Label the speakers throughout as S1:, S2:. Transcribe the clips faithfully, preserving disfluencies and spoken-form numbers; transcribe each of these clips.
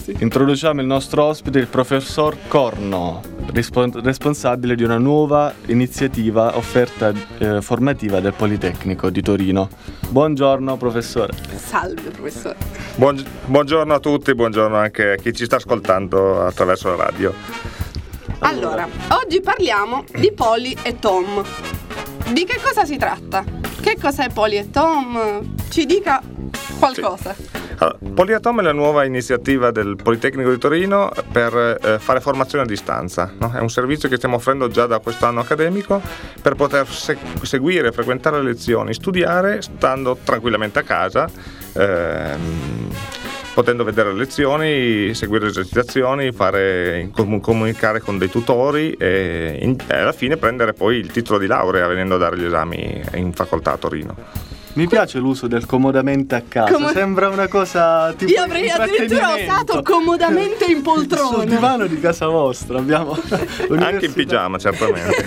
S1: Introduciamo il nostro ospite, il professor Corno, rispo- responsabile di una nuova iniziativa offerta eh, formativa del Politecnico di Torino. Buongiorno professore.
S2: Salve professore.
S3: Buong- buongiorno a tutti, buongiorno anche a chi ci sta ascoltando attraverso la radio.
S2: Allora, oggi parliamo di Poli e Tom. Di che cosa si tratta? Che cos'è Poli e Tom? Ci dica qualcosa.
S3: Sì. Allora, Poli e Tom è la nuova iniziativa del Politecnico di Torino per eh, fare formazione a distanza, no? È un servizio che stiamo offrendo già da quest'anno accademico per poter se- seguire, frequentare le lezioni, studiare stando tranquillamente a casa, ehm, potendo vedere le lezioni, seguire le esercitazioni, fare, com- comunicare con dei tutori e, in, e alla fine prendere poi il titolo di laurea venendo a dare gli esami in facoltà a Torino.
S1: Mi piace l'uso del comodamente a casa,
S2: Come...
S1: sembra una cosa tipo
S2: io avrei addirittura usato comodamente in poltrona.
S1: Sul divano di casa vostra abbiamo
S3: anche in pigiama certamente.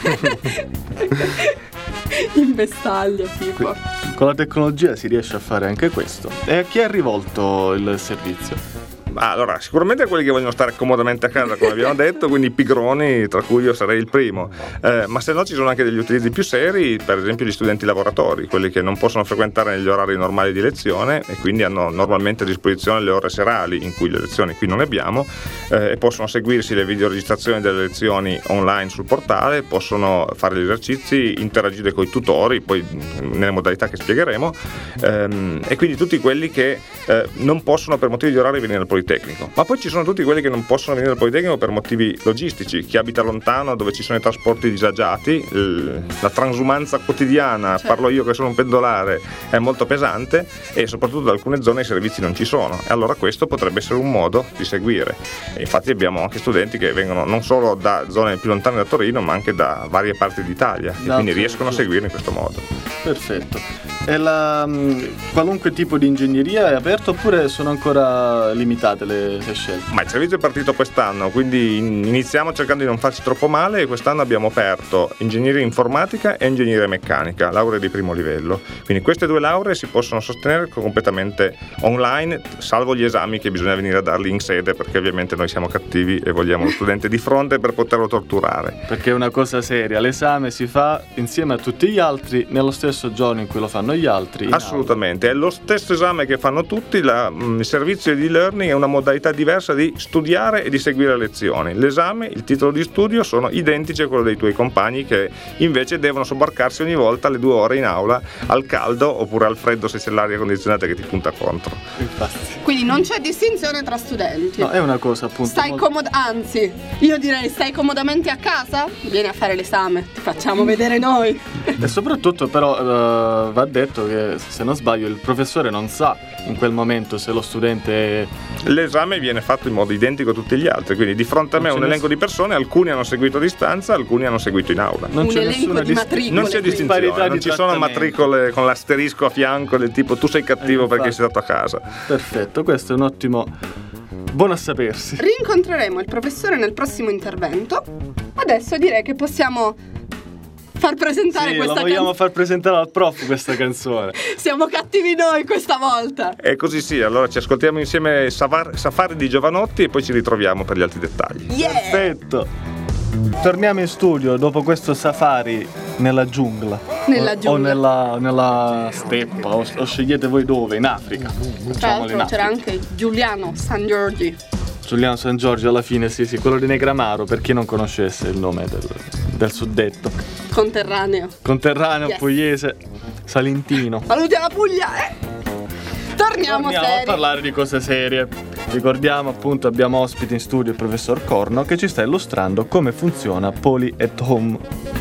S2: In vestaglia tipo.
S1: Con la tecnologia si riesce a fare anche questo. E a chi è rivolto il servizio?
S3: Allora, sicuramente quelli che vogliono stare comodamente a casa, come abbiamo detto, quindi i pigroni, tra cui io sarei il primo, eh, ma se no ci sono anche degli utilizzi più seri, per esempio gli studenti lavoratori, quelli che non possono frequentare negli orari normali di lezione e quindi hanno normalmente a disposizione le ore serali, in cui le lezioni qui non ne abbiamo, eh, e possono seguirsi le videoregistrazioni delle lezioni online sul portale, possono fare gli esercizi, interagire con i tutori, poi nelle modalità che spiegheremo, ehm, e quindi tutti quelli che eh, non possono per motivi di orario venire al Politecnico. Tecnico. Ma poi ci sono tutti quelli che non possono venire al Politecnico per motivi logistici, chi abita lontano dove ci sono i trasporti disagiati, la transumanza quotidiana, certo. Parlo io che sono un pendolare, è molto pesante e soprattutto da alcune zone i servizi non ci sono e allora questo potrebbe essere un modo di seguire. E infatti abbiamo anche studenti che vengono non solo da zone più lontane da Torino ma anche da varie parti d'Italia e quindi riescono a seguire in questo modo.
S1: Perfetto. E la, qualunque tipo di ingegneria è aperto oppure sono ancora limitate le, le scelte?
S3: Ma il servizio è partito quest'anno, quindi iniziamo cercando di non farci troppo male e quest'anno abbiamo aperto ingegneria informatica e ingegneria meccanica, lauree di primo livello. Quindi queste due lauree si possono sostenere completamente online, salvo gli esami che bisogna venire a darli in sede perché ovviamente noi siamo cattivi e vogliamo lo studente di fronte per poterlo torturare.
S1: Perché è una cosa seria, l'esame si fa insieme a tutti gli altri nello stesso giorno in cui lo fanno gli altri.
S3: Assolutamente, aula. È lo stesso esame che fanno tutti, la, il servizio di e-learning è una modalità diversa di studiare e di seguire le lezioni. L'esame, il titolo di studio sono identici a quello dei tuoi compagni che invece devono sobbarcarsi ogni volta le due ore in aula al caldo oppure al freddo se c'è l'aria condizionata che ti punta contro.
S1: Infatti.
S2: Quindi non c'è distinzione tra studenti.
S1: No, è una cosa appunto.
S2: Stai
S1: molto...
S2: comod- anzi, io direi stai comodamente a casa? Vieni a fare l'esame, ti facciamo vedere noi.
S1: E soprattutto però uh, va detto che se non sbaglio il professore non sa in quel momento se lo studente è...
S3: L'esame viene fatto in modo identico a tutti gli altri, quindi di fronte a me un elenco di persone, alcuni hanno seguito a distanza, alcuni hanno seguito in aula.
S2: Non un c'è elenco di matricole.
S3: Non c'è distinzione, non ci sono matricole con l'asterisco a fianco del tipo tu sei cattivo eh, perché sei stato a casa.
S1: Perfetto, questo è un ottimo... buono a sapersi.
S2: Rincontreremo il professore nel prossimo intervento. Adesso direi che possiamo far presentare
S1: sì,
S2: questa
S1: canzone. Vogliamo
S2: can...
S1: far presentare al prof questa canzone.
S2: Siamo cattivi noi questa volta.
S3: E così sì, allora ci ascoltiamo insieme Safari, Safari di Giovanotti e poi ci ritroviamo per gli altri dettagli.
S2: Yeah!
S1: Perfetto. Torniamo in studio dopo questo safari nella giungla.
S2: Nella giungla.
S1: O nella, nella steppa, o, o scegliete voi dove, in Africa.
S2: Tra l'altro c'era anche Giuliano San Giorgi.
S1: Giuliano San Giorgio alla fine, sì sì, quello di Negramaro, per chi non conoscesse il nome del, del suddetto.
S2: Conterraneo.
S1: Conterraneo,
S2: yes.
S1: Pugliese, salentino.
S2: Saluti alla Puglia, eh! Torniamo,
S1: Torniamo
S2: seri.
S1: a parlare di cose serie. Ricordiamo appunto abbiamo ospite in studio il professor Corno che ci sta illustrando come funziona Poly at Home.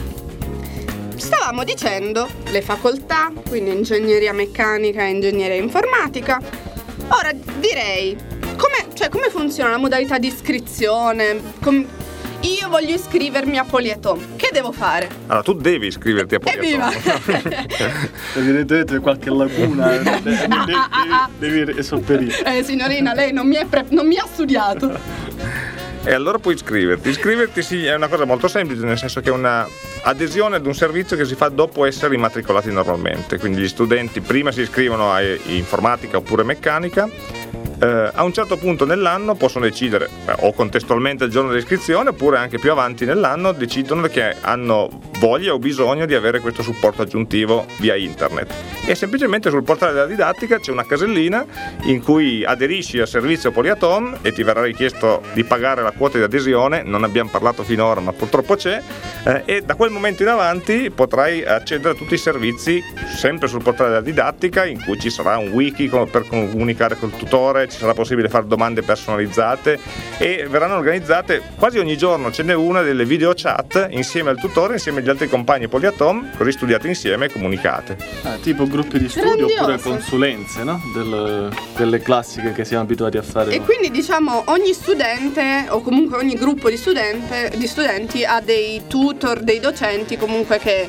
S2: Stavamo dicendo le facoltà, quindi ingegneria meccanica e ingegneria informatica. Ora direi, come, cioè, come funziona la modalità di iscrizione? Com- Io voglio iscrivermi a Poly at Home. Che devo fare?
S3: Allora, tu devi iscriverti a Poly at Home.
S1: Evidentemente qualche lacuna devi, devi, devi sopperire.
S2: Eh, signorina, lei non mi, è pre- non mi ha studiato.
S3: E allora puoi iscriverti. Iscriverti sì, è una cosa molto semplice, nel senso che è una adesione ad un servizio che si fa dopo essere immatricolati normalmente. Quindi gli studenti prima si iscrivono a informatica oppure meccanica, eh, a un certo punto nell'anno possono decidere, eh, o contestualmente il giorno dell'iscrizione, oppure anche più avanti nell'anno decidono che hanno voglia o bisogno di avere questo supporto aggiuntivo via internet. E semplicemente sul portale della didattica c'è una casellina in cui aderisci al servizio Poliatom e ti verrà richiesto di pagare la quota di adesione. Non abbiamo parlato finora, ma purtroppo c'è, eh, e da quel momento in avanti potrai accedere a tutti i servizi sempre sul portale della didattica, in cui ci sarà un wiki per comunicare col tutore, ci sarà possibile fare domande personalizzate e verranno organizzate quasi ogni giorno, ce n'è una, delle video chat insieme al tutore, insieme agli altri compagni Poliatom, così studiate insieme e comunicate.
S1: Ah, tipo gruppi di studio.
S2: Grandioso.
S1: Oppure consulenze, no? Del, quelle classiche che siamo abituati a fare.
S2: E
S1: no?
S2: quindi diciamo ogni studente o comunque ogni gruppo di, studente, di studenti ha dei tutor, dei docenti comunque che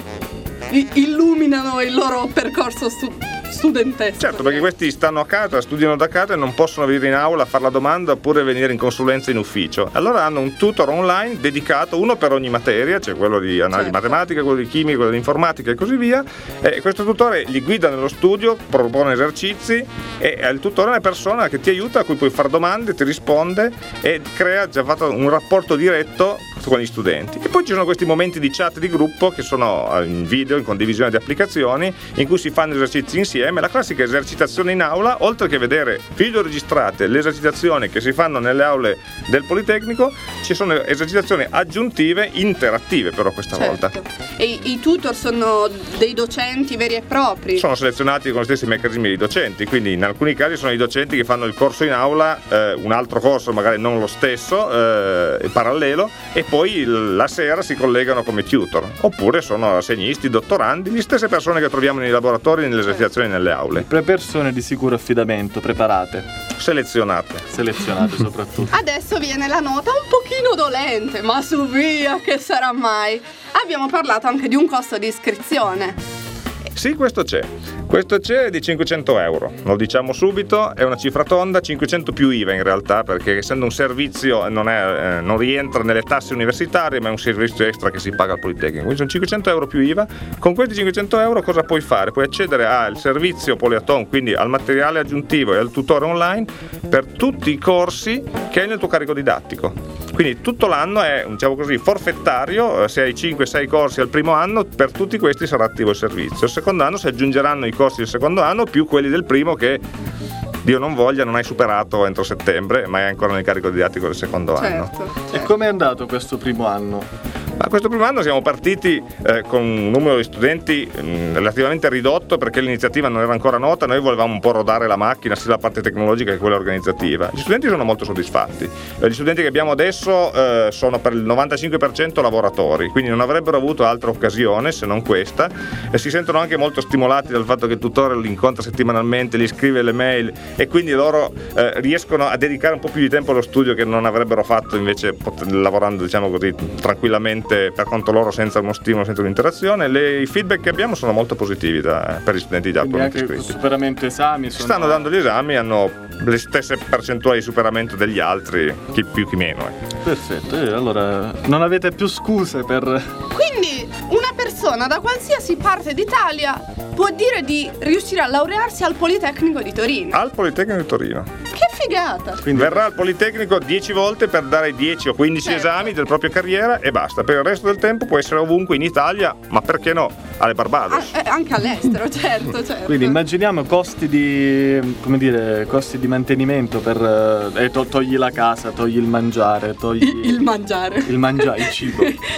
S2: illuminano il loro percorso stu- studentesco.
S3: Certo, perché questi stanno a casa, studiano da casa e non possono venire in aula a fare la domanda oppure venire in consulenza in ufficio. Allora hanno un tutor online dedicato, uno per ogni materia, cioè quello di analisi
S2: certo.
S3: matematica, quello di chimica, quello di informatica e così via. E questo tutore li guida nello studio, propone esercizi e il tutore è una persona che ti aiuta, a cui puoi fare domande, ti risponde e crea già fatto un rapporto diretto con gli studenti. E poi ci sono questi momenti di chat di gruppo che sono in video, in condivisione di applicazioni, in cui si fanno esercizi insieme, la classica esercitazione in aula. Oltre che vedere video registrate, le esercitazioni che si fanno nelle aule del Politecnico, ci sono esercitazioni aggiuntive interattive però questa
S2: certo.
S3: volta.
S2: E i, i tutor sono dei docenti veri e propri?
S3: Sono selezionati con gli stessi meccanismi dei docenti, quindi in alcuni casi sono i docenti che fanno il corso in aula, eh, un altro corso magari non lo stesso, eh, parallelo, e poi la sera si collegano come tutor, oppure sono assegnisti, dottorandi, le stesse persone che troviamo nei laboratori, nelle esercitazioni, nelle aule.
S1: Per persone di sicuro affidamento, preparate,
S3: selezionate,
S1: selezionate soprattutto.
S2: Adesso viene la nota un pochino dolente, ma su via, che sarà mai? Abbiamo parlato anche di un costo di iscrizione.
S3: Sì, questo c'è. Questo c'è di cinquecento euro, lo diciamo subito, è una cifra tonda, cinquecento più I V A in realtà, perché essendo un servizio non, è, eh, non rientra nelle tasse universitarie, ma è un servizio extra che si paga al Politecnico, quindi sono cinquecento euro più I V A. Con questi cinquecento euro cosa puoi fare? Puoi accedere al servizio Poliatom, quindi al materiale aggiuntivo e al tutore online per tutti i corsi che hai nel tuo carico didattico. Quindi tutto l'anno è, diciamo così, forfettario, se hai cinque sei corsi al primo anno, per tutti questi sarà attivo il servizio. Il secondo anno si aggiungeranno i corsi del secondo anno più quelli del primo che, Dio non voglia, non hai superato entro settembre, ma è ancora nel carico didattico del secondo
S2: certo,
S3: anno.
S2: certo.
S1: E com'è andato questo primo anno?
S3: A questo primo anno siamo partiti eh, con un numero di studenti mh, relativamente ridotto, perché l'iniziativa non era ancora nota, noi volevamo un po' rodare la macchina, sia la parte tecnologica che quella organizzativa. Gli studenti sono molto soddisfatti. Eh, gli studenti che abbiamo adesso eh, sono per il novantacinque per cento lavoratori, quindi non avrebbero avuto altra occasione se non questa, e si sentono anche molto stimolati dal fatto che il tutore li incontra settimanalmente, gli scrive le mail e quindi loro eh, riescono a dedicare un po' più di tempo allo studio che non avrebbero fatto invece pot- lavorando, diciamo così, tranquillamente per conto loro, senza uno stimolo, senza un'interazione. Le, i feedback che abbiamo sono molto positivi da, per gli studenti già attualmente iscritti.
S1: Anche superamento esami sono...
S3: stanno dando gli esami, hanno le stesse percentuali di superamento degli altri, chi più chi meno. Eh.
S1: Perfetto, e allora non avete più scuse per...
S2: Quindi una persona da qualsiasi parte d'Italia può dire di riuscire a laurearsi al Politecnico di Torino.
S3: Al Politecnico di Torino.
S2: Che figata!
S1: Quindi...
S3: verrà al Politecnico dieci volte per dare dieci o quindici
S2: certo.
S3: esami della propria carriera e basta. Per il resto del tempo può essere ovunque in Italia, ma perché no? Alle Barbados.
S2: Ah, eh, anche all'estero, certo, certo.
S1: Quindi immaginiamo costi di, come dire, costi di mantenimento per eh, to- togli la casa, togli il mangiare, togli
S2: il, il mangiare.
S1: il mangiare, il cibo.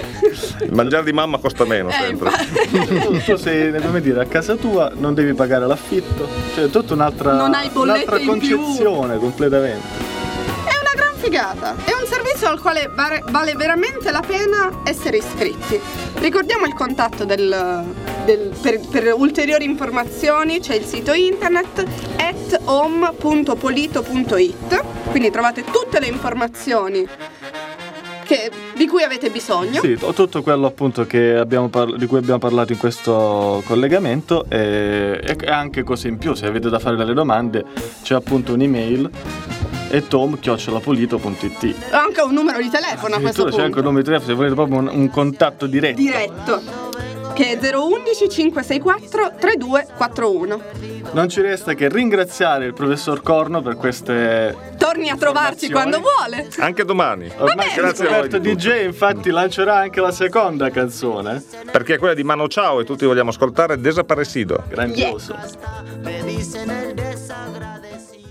S3: Il mangiare di mamma costa meno
S2: Eh,
S3: sempre.
S1: tu, tu sei, come dire, a casa tua, non devi pagare l'affitto, cioè tutta un'altra,
S2: Non hai bollette
S1: un'altra
S2: in più.
S1: concezione completamente.
S2: È una gran figata. È un servizio al quale vale, vale veramente la pena essere iscritti. Ricordiamo il contatto del, del per, per ulteriori informazioni c'è il sito internet at home punto polito punto it, quindi trovate tutte le informazioni che, di cui avete bisogno.
S1: Sì, tutto quello appunto che abbiamo parla- di cui abbiamo parlato in questo collegamento, e, e anche cose in più. Se avete da fare delle domande c'è appunto un'email e tom chiocciola polito punto it.
S2: Anche un numero di telefono a questo
S1: Addirittura
S2: punto.
S1: c'è anche un numero di telefono se volete proprio un, un contatto diretto.
S2: Diretto. che è zero uno uno cinque sei quattro tre due quattro uno.
S1: Non ci resta che ringraziare il professor Corno per queste...
S2: Torni a trovarci quando vuole.
S3: Anche domani.
S1: Ormai si è
S3: Grazie a voi
S1: scoperto
S3: di
S1: D J, infatti lancerà anche la seconda canzone.
S3: Perché è quella di Mano Ciao e tutti vogliamo ascoltare Desaparecido.
S1: Grandioso.
S2: Yeah.
S4: Me dicen el desagradecido.